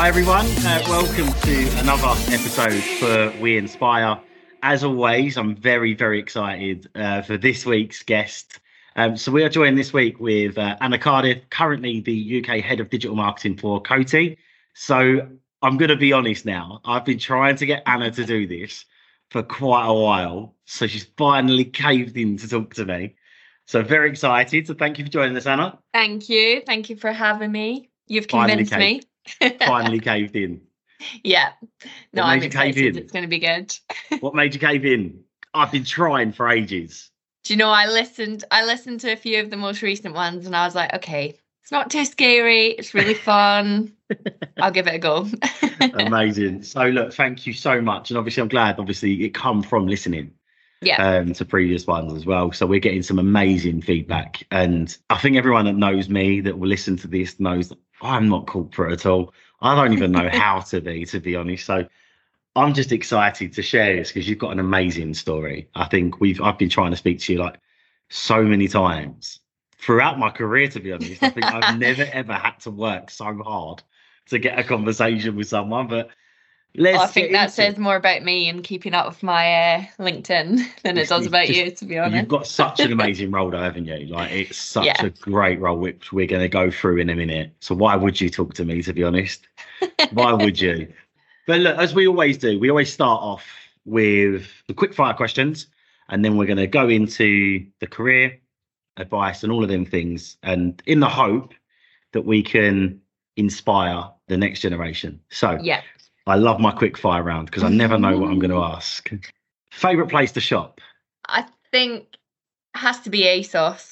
Hi everyone, welcome to another episode for We Inspire. As always, I'm very, very excited for this week's guest. So we are joined this week with Anna Cardiff, currently the UK Head of Digital Marketing for Coty. So I'm going to be honest now, I've been trying to get Anna to do this for quite a while. So she's finally caved in to talk to me. So very excited. So thank you for joining us, Anna. Thank you. Thank you for having me. You've convinced me. Finally caved in. Yeah. No, I'm excited. In? It's going to be good. What made you cave in? I've been trying for ages. Do you know, I listened to a few of the most recent ones and I was like, okay, it's not too scary. It's really fun. I'll give it a go. Amazing. So look, thank you so much. And obviously I'm glad, it come from listening. Yeah. To previous ones as well. So we're getting some amazing feedback. And I think everyone that knows me that will listen to this knows that I'm not corporate at all. I don't even know how to be honest. So I'm just excited to share this because you've got an amazing story. I think I've been trying to speak to you like so many times throughout my career, to be honest. I think I've never ever had to work so hard to get a conversation with someone. But I think that says more about me and keeping up with my LinkedIn than it does about you, to be honest. You've got such an amazing role, though, haven't you? Like, it's such a great role, which we're going to go through in a minute. So why would you talk to me, to be honest? Why would you? But look, as we always do, we always start off with the quick fire questions, and then we're going to go into the career advice and all of them things, and in the hope that we can inspire the next generation. So yeah. I love my quick fire round because I never know what I'm going to ask. Favorite place to shop? I think it has to be ASOS.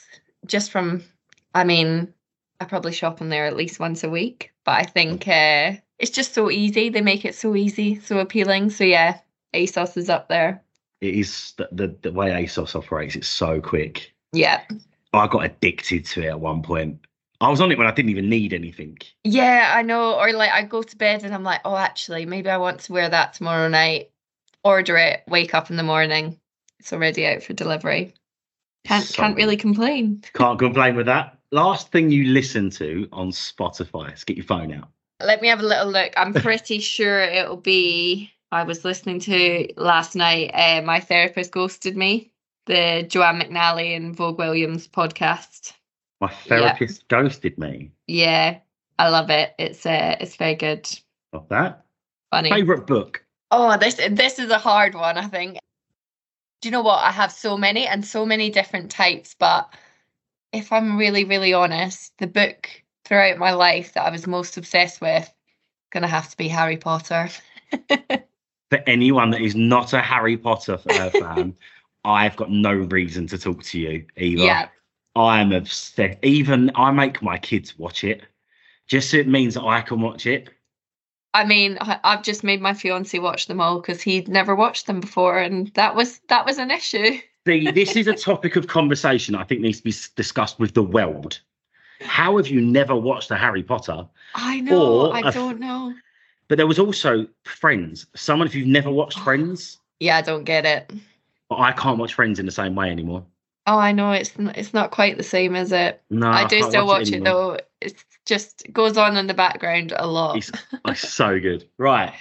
I probably shop in there at least once a week, but I think it's just so easy. They make it so easy, so appealing. So yeah, ASOS is up there. It is the way ASOS operates. It's so quick. Yeah. I got addicted to it at one point. I was on it when I didn't even need anything. Yeah, I know. Or like I go to bed and I'm like, oh, actually, maybe I want to wear that tomorrow night. Order it, wake up in the morning. It's already out for delivery. Can't really complain. Can't complain with that. Last thing you listen to on Spotify. Let's get your phone out. Let me have a little look. I'm pretty sure it'll be, I was listening to last night, My Therapist Ghosted Me, the Joanne McNally and Vogue Williams podcast. My therapist ghosted me. Yeah, I love it. It's very good. Love that. Funny. Favorite book? Oh, this is a hard one, I think. Do you know what? I have so many and so many different types, but if I'm really, really honest, the book throughout my life that I was most obsessed with gonna have to be Harry Potter. For anyone that is not a Harry Potter fan, I've got no reason to talk to you either. Yeah. I'm obsessed. Even I make my kids watch it, just so it means that I can watch it. I mean, I've just made my fiance watch them all because he'd never watched them before, and that was an issue. See, this is a topic of conversation I think needs to be discussed with the world. How have you never watched a Harry Potter? I know. I don't know. But there was also Friends. Someone, if you've never watched Friends. Yeah, I don't get it. But I can't watch Friends in the same way anymore. Oh, I know. It's not quite the same, is it? No, I do still watch it though. It's just goes on in the background a lot. It's so good. Right.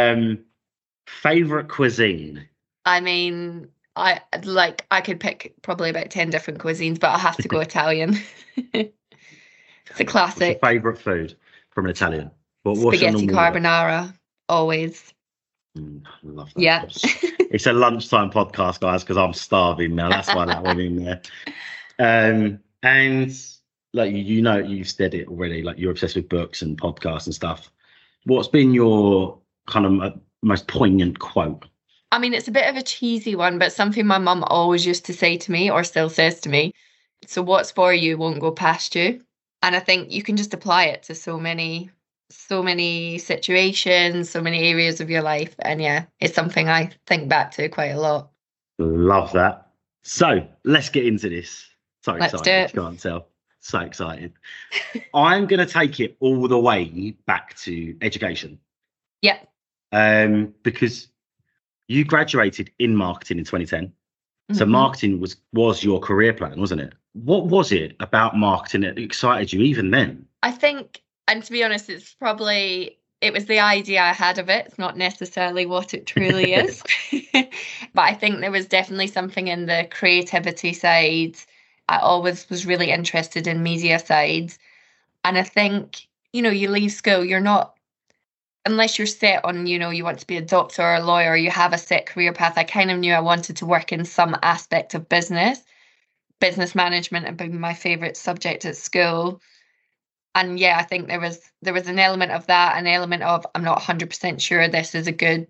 Favorite cuisine? I mean, I could pick probably about 10 different cuisines, but I have to go Italian. It's a classic. What's your favorite food from an Italian? Spaghetti carbonara, always. I love that. Yeah. It's a lunchtime podcast, guys, because I'm starving now. That's why that went in there. And like you've said it already. Like you're obsessed with books and podcasts and stuff. What's been your kind of most poignant quote? I mean, it's a bit of a cheesy one, but something my mum always used to say to me, or still says to me. So what's for you won't go past you. And I think you can just apply it to so many situations, so many areas of your life. And yeah, it's something I think back to quite a lot. Love that. So let's get into this. So let's excited. Do it. Can't tell. So excited. I'm going to take it all the way back to education. Yeah. Because you graduated in marketing in 2010. So Mm-hmm. marketing was your career plan, wasn't it? What was it about marketing that excited you even then? I think, and to be honest, it was the idea I had of it. It's not necessarily what it truly is. But I think there was definitely something in the creativity side. I always was really interested in media sides. And I think, you leave school, you're not, unless you're set on, you want to be a doctor or a lawyer, you have a set career path. I kind of knew I wanted to work in some aspect of business. Business management had been my favorite subject at school. And yeah, I think there was an element of that, an element of I'm not 100% sure this is a good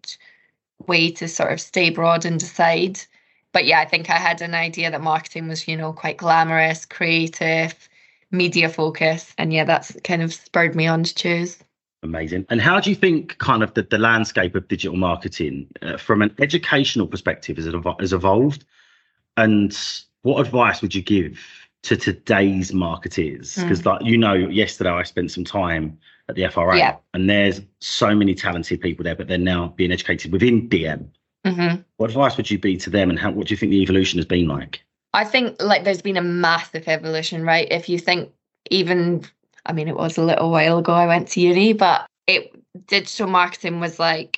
way to sort of stay broad and decide. But yeah, I think I had an idea that marketing was, quite glamorous, creative, media focused. And yeah, that's kind of spurred me on to choose. Amazing. And how do you think kind of the landscape of digital marketing from an educational perspective has evolved? And what advice would you give to today's marketeers? Because yesterday I spent some time at the FRA and there's so many talented people there, but they're now being educated within DM. Mm-hmm. What advice would you be to them, and what do you think the evolution has been like? I think there's been a massive evolution, right? If you think it was a little while ago I went to uni, but digital marketing was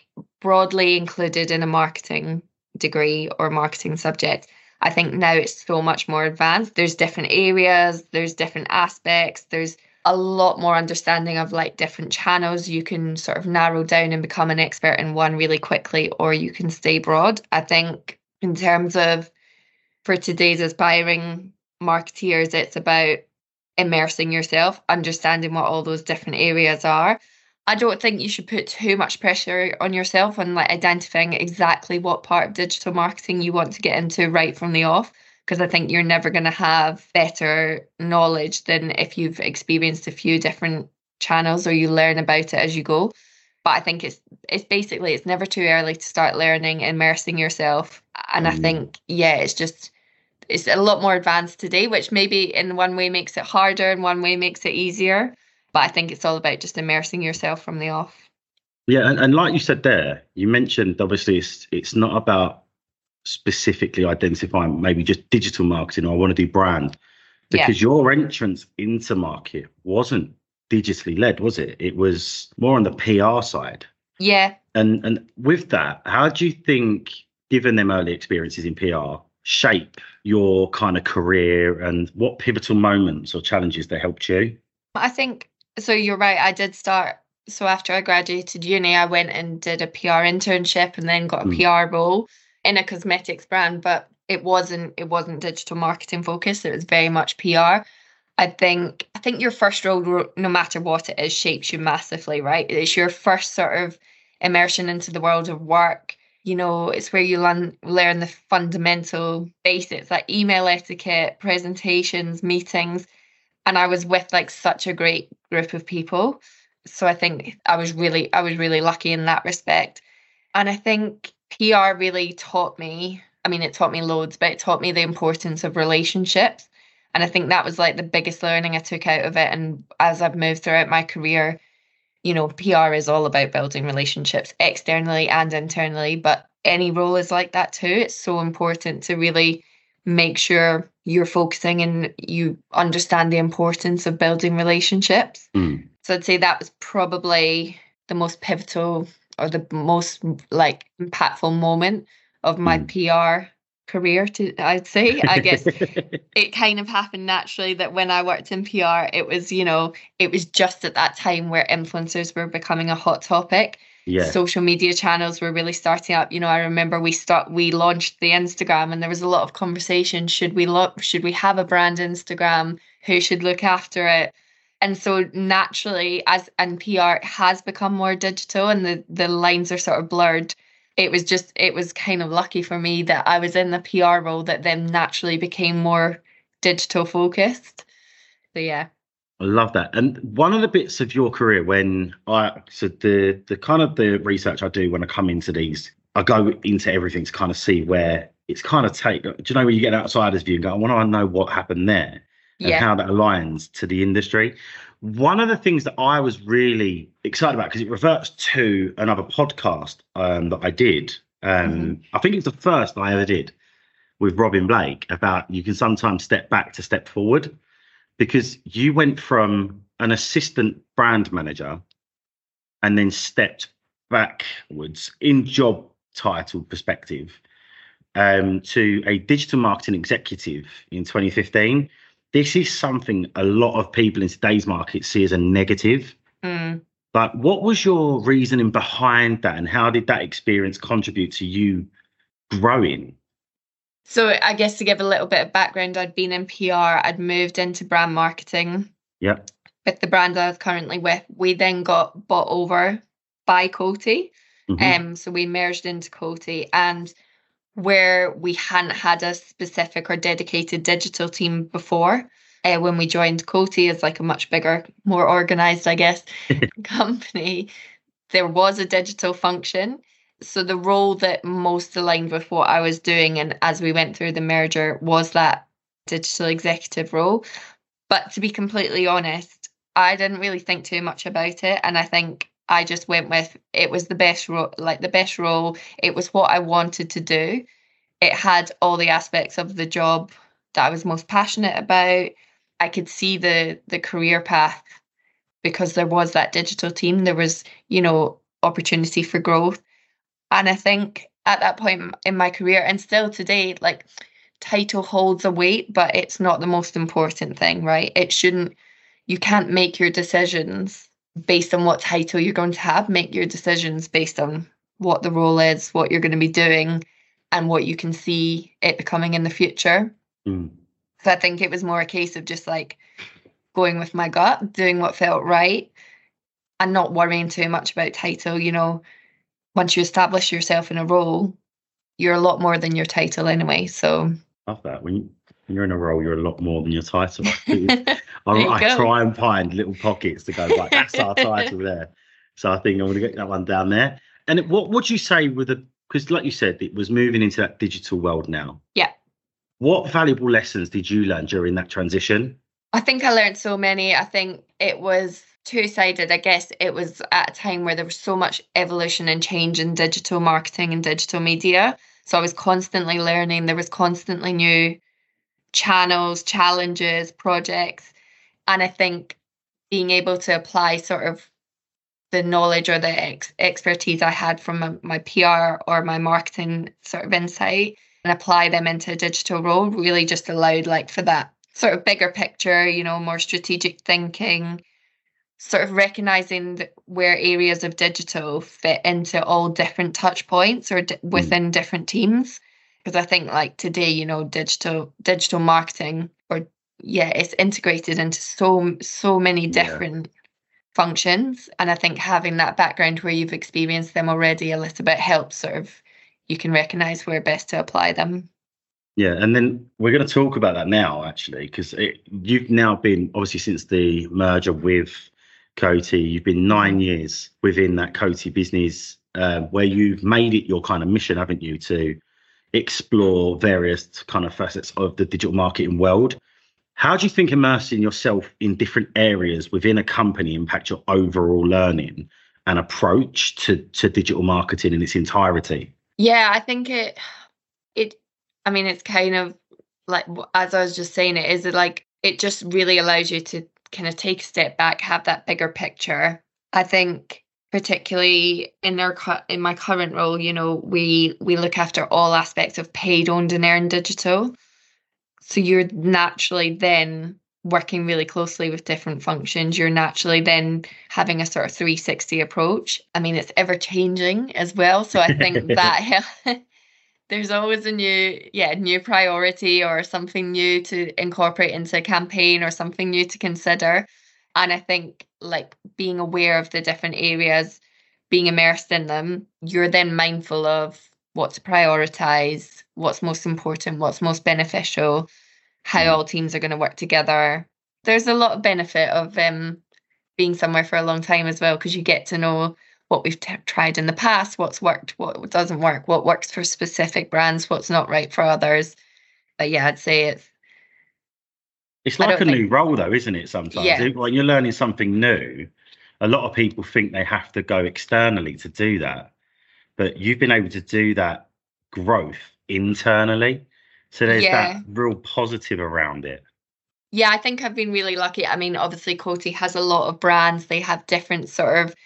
broadly included in a marketing degree or marketing subject. I think now it's so much more advanced. There's different areas, there's different aspects, there's a lot more understanding of different channels. You can sort of narrow down and become an expert in one really quickly, or you can stay broad. I think in terms of for today's aspiring marketeers, it's about immersing yourself, understanding what all those different areas are. I don't think you should put too much pressure on yourself on identifying exactly what part of digital marketing you want to get into right from the off, because I think you're never going to have better knowledge than if you've experienced a few different channels or you learn about it as you go. But I think it's never too early to start learning, immersing yourself. And I think, it's a lot more advanced today, which maybe in one way makes it harder, in one way makes it easier. But I think it's all about just immersing yourself from the off. Yeah, and like you said there, you mentioned obviously it's not about specifically identifying maybe just digital marketing or I want to do brand, because your entrance into market wasn't digitally led, was it? It was more on the PR side. Yeah. And with that, how do you think, given them early experiences in PR, shape your kind of career, and what pivotal moments or challenges they helped you? I think, so you're right, I did start, so after I graduated uni, I went and did a PR internship and then got a PR role in a cosmetics brand, but it wasn't digital marketing focused. It was very much PR. I think your first role, no matter what it is, shapes you massively, right? It's your first sort of immersion into the world of work. It's where you learn the fundamental basics like email etiquette, presentations, meetings. And I was with such a great group of people. So I think I was really lucky in that respect. And I think PR really taught me, it taught me loads, but it taught me the importance of relationships. And I think that was the biggest learning I took out of it. And as I've moved throughout my career, PR is all about building relationships externally and internally, but any role is like that too. It's so important to really make sure you're focusing and you understand the importance of building relationships. So I'd say that was probably the most pivotal or the most impactful moment of my PR career, I'd say. I guess it kind of happened naturally that when I worked in PR, it was just at that time where influencers were becoming a hot topic. Yeah. Social media channels were really starting up. I remember we launched the Instagram and there was a lot of conversation. Should we have a brand Instagram? Who should look after it? And so naturally, and PR has become more digital and the lines are sort of blurred. It was kind of lucky for me that I was in the PR role that then naturally became more digital focused. So yeah. I love that. And one of the bits of your career the kind of the research I do when I come into these, I go into everything to kind of see where it's kind of do you know when you get an outsider's view and go, I want to know what happened there and how that aligns to the industry. One of the things that I was really excited about, because it reverts to another podcast that I did. I think it's the first I ever did with Robin Blake about you can sometimes step back to step forward. Because you went from an assistant brand manager and then stepped backwards in job title perspective to a digital marketing executive in 2015. This is something a lot of people in today's market see as a negative. But what was your reasoning behind that, and how did that experience contribute to you growing? So I guess to give a little bit of background, I'd been in PR, I'd moved into brand marketing. Yeah. With the brand I was currently with. We then got bought over by Coty. So we merged into Coty, and where we hadn't had a specific or dedicated digital team before, when we joined Coty as like a much bigger, more organized, I guess, company, there was a digital function. So the role that most aligned with what I was doing, and as we went through the merger, was that digital executive role. But to be completely honest, I didn't really think too much about it. And I think I just went with, it was the best role, It was what I wanted to do. It had all the aspects of the job that I was most passionate about. I could see the career path because there was that digital team. There was, opportunity for growth. And I think at that point in my career, and still today, like, title holds a weight, but it's not the most important thing, right? You can't make your decisions based on what title you're going to have. Make your decisions based on what the role is, what you're going to be doing, and what you can see it becoming in the future. So I think it was more a case of just like going with my gut, doing what felt right, and not worrying too much about title. Once you establish yourself in a role, you're a lot more than your title anyway. So love that. When you're in a role, you're a lot more than your title. I try and find little pockets to go, right, that's our title there. So I think I'm going to get that one down there. And what would you say because like you said, it was moving into that digital world now. Yeah. What valuable lessons did you learn during that transition? I think I learned so many. I think it was two-sided. I guess it was at a time where there was so much evolution and change in digital marketing and digital media. So I was constantly learning. There was constantly new channels, challenges, projects. And I think being able to apply sort of the knowledge or the expertise I had from my PR or my marketing sort of insight and apply them into a digital role really just allowed like for that sort of bigger picture, more strategic thinking, sort of recognizing where areas of digital fit into all different touch points or within different teams. Because I think like today, digital marketing it's integrated into so many different functions. And I think having that background where you've experienced them already a little bit helps sort of, you can recognize where best to apply them. Yeah, and then we're going to talk about that now, actually, because you've now been, obviously, since the merger with Coty, you've been 9 years within that Coty business, where you've made it your kind of mission, haven't you, to explore various kind of facets of the digital marketing world. How do you think immersing yourself in different areas within a company impact your overall learning and approach to digital marketing in its entirety? Yeah, I think it's kind of like, as I was just saying, it just really allows you to kind of take a step back, have that bigger picture. I think particularly in my current role, we look after all aspects of paid, owned and earned digital. So you're naturally then working really closely with different functions. You're naturally then having a sort of 360 approach. I mean, it's ever changing as well. So I think that there's always a new priority or something new to incorporate into a campaign or something new to consider. And I think like being aware of the different areas, being immersed in them, you're then mindful of what to prioritize, what's most important, what's most beneficial, how all teams are going to work together. There's a lot of benefit of being somewhere for a long time as well, because you get to know what we've tried in the past, what's worked, what doesn't work, what works for specific brands, what's not right for others. But yeah, I'd say it's like a new role though, isn't it? Sometimes when you're learning something new, a lot of people think they have to go externally to do that, but you've been able to do that growth internally. So there's that real positive around it. Yeah, I think I've been really lucky. I mean, obviously Coty has a lot of brands. They have different sort of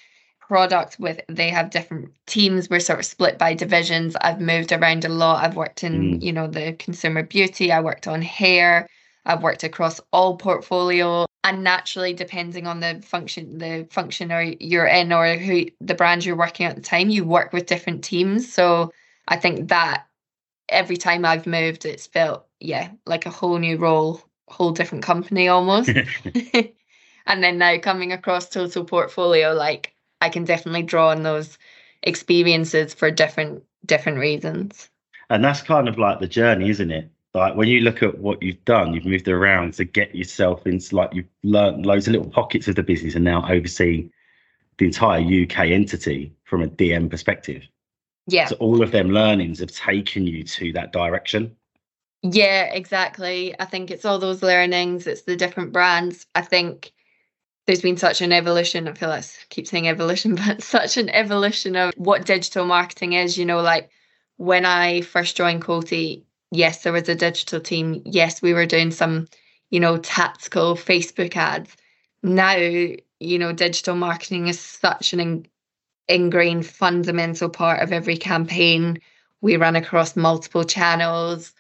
product with, they have different teams. We're sort of split by divisions. I've moved around a lot. I've worked in, the consumer beauty. I worked on hair. I've worked across all portfolio, and naturally, depending on the function or you're in, or who the brand you're working at the time, you work with different teams. So I think that every time I've moved, it's felt, like a whole new role, whole different company almost. And then now coming across total portfolio, like I can definitely draw on those experiences for different reasons. And that's kind of like the journey, isn't it? Like when you look at what you've done, you've moved around to get yourself into, like, you've learned loads of little pockets of the business and now oversee the entire UK entity from a DM perspective. Yeah. So all of them learnings have taken you to that direction. Yeah, exactly. I think it's all those learnings. It's the different brands. I think there's been such an evolution. I feel like I keep saying evolution, but such an evolution of what digital marketing is. Like when I first joined Coty, yes, there was a digital team. Yes, we were doing some, tactical Facebook ads. Now, digital marketing is such an ingrained fundamental part of every campaign. We run across multiple channels.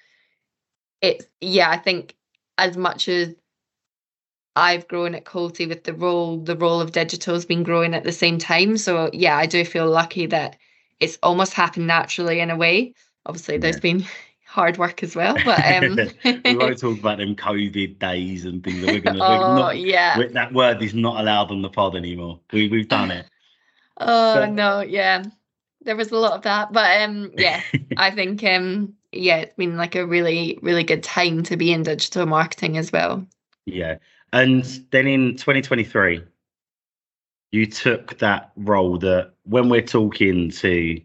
I think as much as I've grown at Coty with the role of digital has been growing at the same time. So yeah, I do feel lucky that it's almost happened naturally in a way. Obviously, there's been hard work as well, but we won't talk about them COVID days and things. That we're gonna. That word is not allowed on the pod anymore. We've done it. No, yeah, there was a lot of that, but I think it's been like a really, really good time to be in digital marketing as well. Yeah. And then in 2023, you took that role that, when we're talking to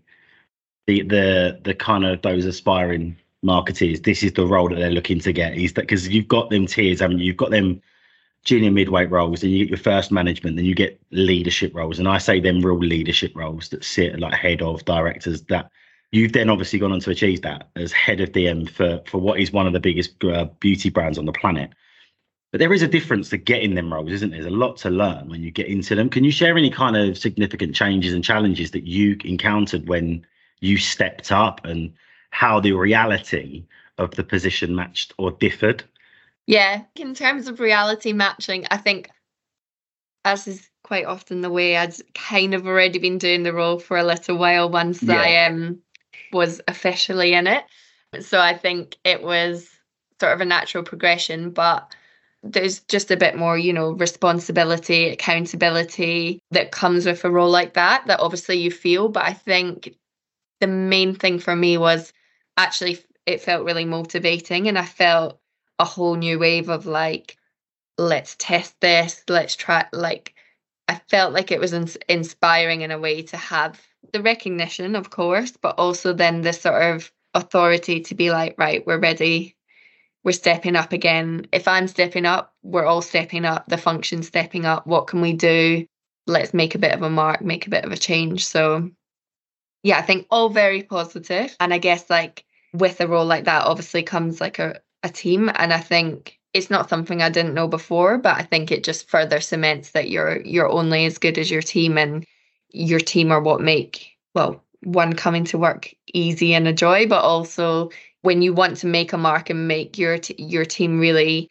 the kind of those aspiring marketeers, this is the role that they're looking to get. Is that because you've got them tiers? I mean, you've got them junior midweight roles, and you get your first management, then you get leadership roles. And I say them real leadership roles that sit like head of directors, that you've then obviously gone on to achieve that as head of DM for what is one of the biggest beauty brands on the planet. But there is a difference to getting them roles, isn't there? There's a lot to learn when you get into them. Can you share any kind of significant changes and challenges that you encountered when you stepped up, and how the reality of the position matched or differed? Yeah, in terms of reality matching, I think, as is quite often the way, I'd kind of already been doing the role for a little while once I was officially in it. So I think it was sort of a natural progression, but there's just a bit more, responsibility, accountability that comes with a role like that obviously you feel. But I think the main thing for me was actually it felt really motivating, and I felt a whole new wave of like, let's test this, let's try, like, I felt like it was inspiring in a way to have the recognition, of course, but also then the sort of authority to be like, right, we're ready, we're stepping up again. If I'm stepping up, we're all stepping up, the function's stepping up. What can we do? Let's make a bit of a mark, make a bit of a change. So yeah, I think all very positive. And I guess like with a role like that obviously comes like a team. And I think it's not something I didn't know before, but I think it just further cements that you're only as good as your team, and your team are what make, well, one, coming to work easy and a joy, but also when you want to make a mark and make your team really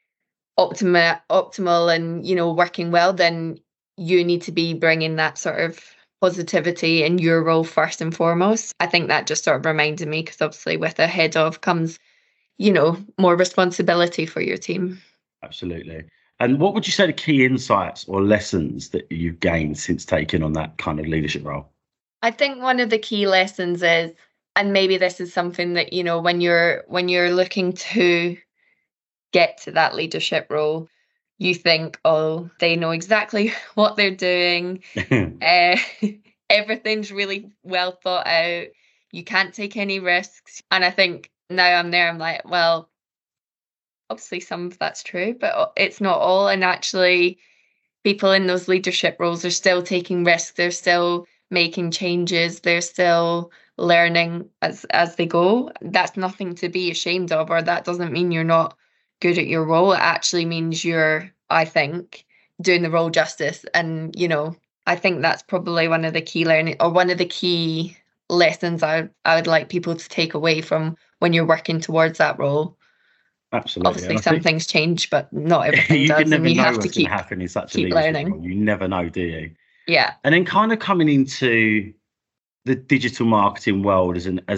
optimal and working well, then you need to be bringing that sort of positivity in your role first and foremost. I think that just sort of reminded me, because obviously with a head of comes more responsibility for your team. Absolutely. And what would you say the key insights or lessons that you've gained since taking on that kind of leadership role? I think one of the key lessons is, and maybe this is something that, when you're looking to get to that leadership role, you think, oh, they know exactly what they're doing. Everything's really well thought out. You can't take any risks. And I think now I'm there, I'm like, well, obviously some of that's true, but it's not all. And actually, people in those leadership roles are still taking risks. They're still making changes. They're still learning as they go. That's nothing to be ashamed of, or that doesn't mean you're not good at your role. It actually means you're, I think, doing the role justice and, I think that's probably one of the key learning, or one of the key lessons I would like people to take away from when you're working towards that role. Absolutely. Obviously And I some think things change, but not everything you can does, and never you know have to what's going to happen in such a keep leadership learning. role. You never know, do you? Yeah. And then kind of coming into the digital marketing world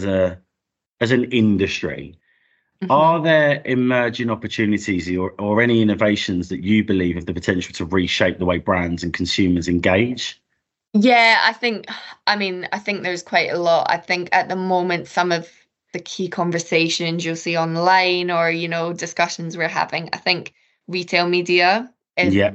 as an industry, are there emerging opportunities or any innovations that you believe have the potential to reshape the way brands and consumers engage? Yeah, I think there's quite a lot. I think at the moment, some of the key conversations you'll see online, or, discussions we're having, I think retail media Yeah.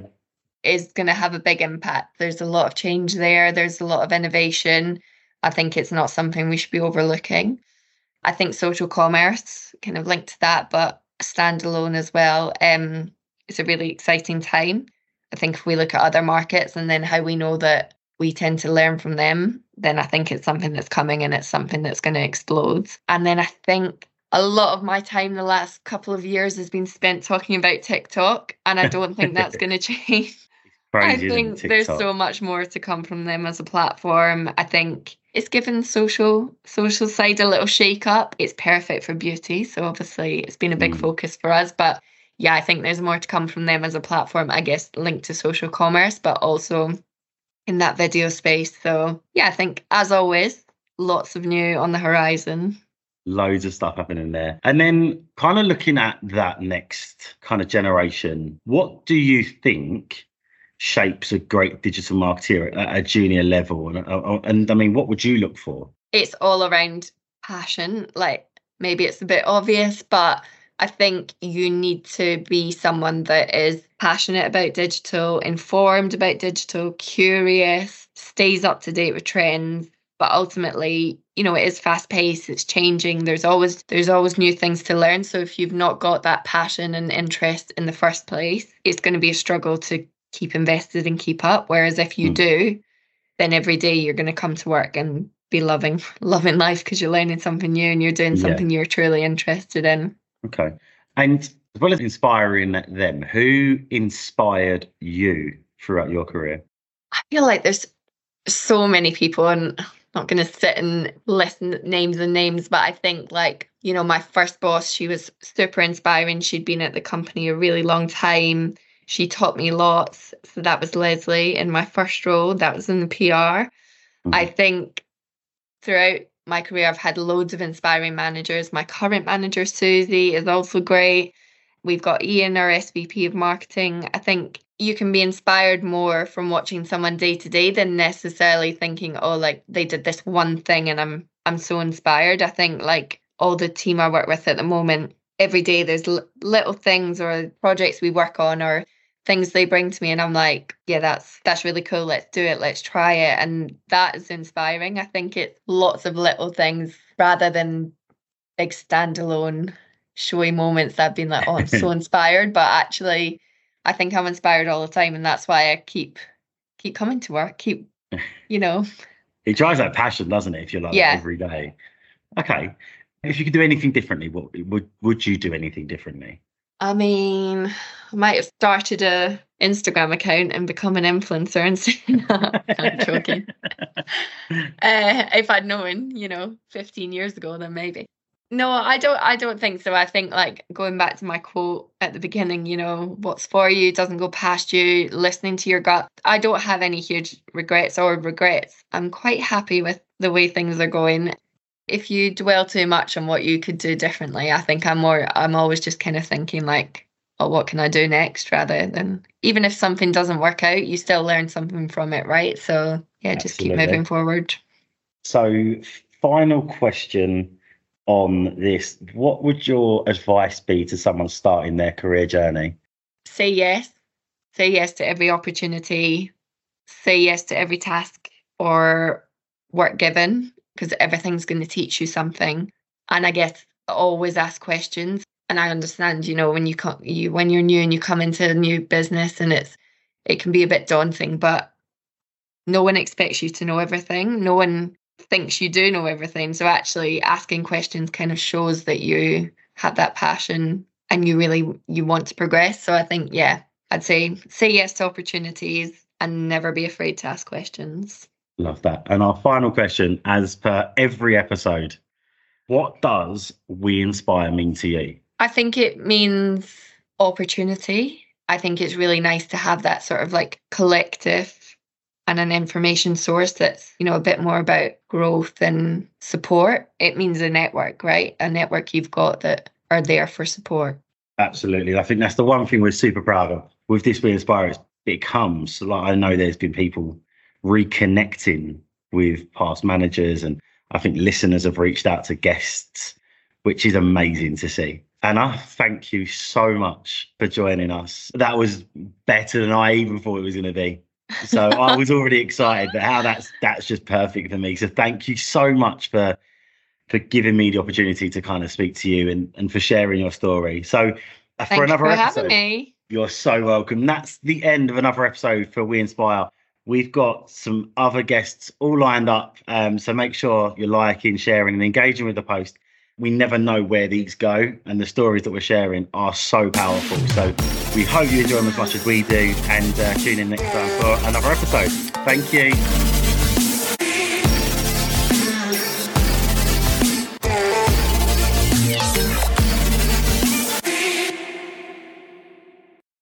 is going to have a big impact. There's a lot of change there. There's a lot of innovation. I think it's not something we should be overlooking. I think social commerce kind of linked to that, but standalone as well. It's a really exciting time. I think if we look at other markets and then how we know that we tend to learn from them, then I think it's something that's coming, and it's something that's going to explode. And then I think a lot of my time the last couple of years has been spent talking about TikTok, and I don't think that's going to change. I Crazy, isn't it, think there's TikTok? so much more to come from them as a platform. I think it's given social side a little shake up. It's perfect for beauty, so obviously it's been a big focus for us. But yeah, I think there's more to come from them as a platform, I guess, linked to social commerce, but also in that video space. So yeah, I think as always, lots of new on the horizon. Loads of stuff happening there. And then kind of looking at that next kind of generation, what do you think shapes a great digital marketer at a junior level? And I mean, what would you look for? It's all around passion. Like, maybe it's a bit obvious, but I think you need to be someone that is passionate about digital, informed about digital, curious, stays up to date with trends. But ultimately, it is fast paced, it's changing. There's always new things to learn. So if you've not got that passion and interest in the first place, it's going to be a struggle to keep invested and keep up. Whereas if you do, then every day you're going to come to work and be loving life, because you're learning something new and you're doing something you're truly interested in. Okay. And as well as inspiring them, who inspired you throughout your career? I feel like there's so many people, and I'm not going to sit and list names, but I think, my first boss, she was super inspiring. She'd been at the company a really long time. She taught me lots. So that was Leslie in my first role. That was in the PR. I think throughout my career, I've had loads of inspiring managers. My current manager, Susie, is also great. We've got Ian, our SVP of marketing. I think you can be inspired more from watching someone day to day than necessarily thinking, oh, like they did this one thing and I'm so inspired. I think all the team I work with at the moment, every day there's little things or projects we work on or things they bring to me, and I'm like, yeah, that's really cool. Let's do it. Let's try it. And that is inspiring. I think it's lots of little things rather than big standalone showy moments that I've been like, oh, I'm so inspired. But actually, I think I'm inspired all the time, and that's why I keep coming to work. It drives that passion, doesn't it? If you're like that every day. Okay. If you could do anything differently, what would you do anything differently? I mean, I might have started a Instagram account and become an influencer and saying that. I'm joking. If I'd known, 15 years ago, then maybe. No, I don't think so. I think, going back to my quote at the beginning, what's for you doesn't go past you, listening to your gut. I don't have any huge regrets. I'm quite happy with the way things are going. If you dwell too much on what you could do differently, I think I'm always just kind of thinking oh, what can I do next, rather than, even if something doesn't work out, you still learn something from it, right? So yeah, just keep moving forward. So final question on this, what would your advice be to someone starting their career journey? Say yes to every opportunity, say yes to every task or work given, because everything's going to teach you something. And I guess always ask questions. And I understand, when when you're new and you come into a new business, and it can be a bit daunting, but no one expects you to know everything. No one thinks you do know everything. So actually asking questions kind of shows that you have that passion and you want to progress. So I think, I'd say yes to opportunities, and never be afraid to ask questions. Love that. And our final question, as per every episode, what does We Inspire mean to you? I think it means opportunity. I think it's really nice to have that sort of like collective and an information source that's, you know, a bit more about growth and support. It means a network, right? A network you've got that are there for support. Absolutely. I think that's the one thing we're super proud of. With this We Inspire, it comes, like I know there's been people reconnecting with past managers, and I think listeners have reached out to guests, which is amazing to see. Anna, thank you so much for joining us. That was better than I even thought it was going to be. So I was already excited, but how that's just perfect for me. So thank you so much for giving me the opportunity to kind of speak to you and for sharing your story. So for another episode, having me. You're so welcome. That's the end of another episode for We Inspire. We've got some other guests all lined up. So make sure you're liking, sharing and engaging with the post. We never know where these go, and the stories that we're sharing are so powerful. So we hope you enjoy them as much as we do, and tune in next time for another episode. Thank you.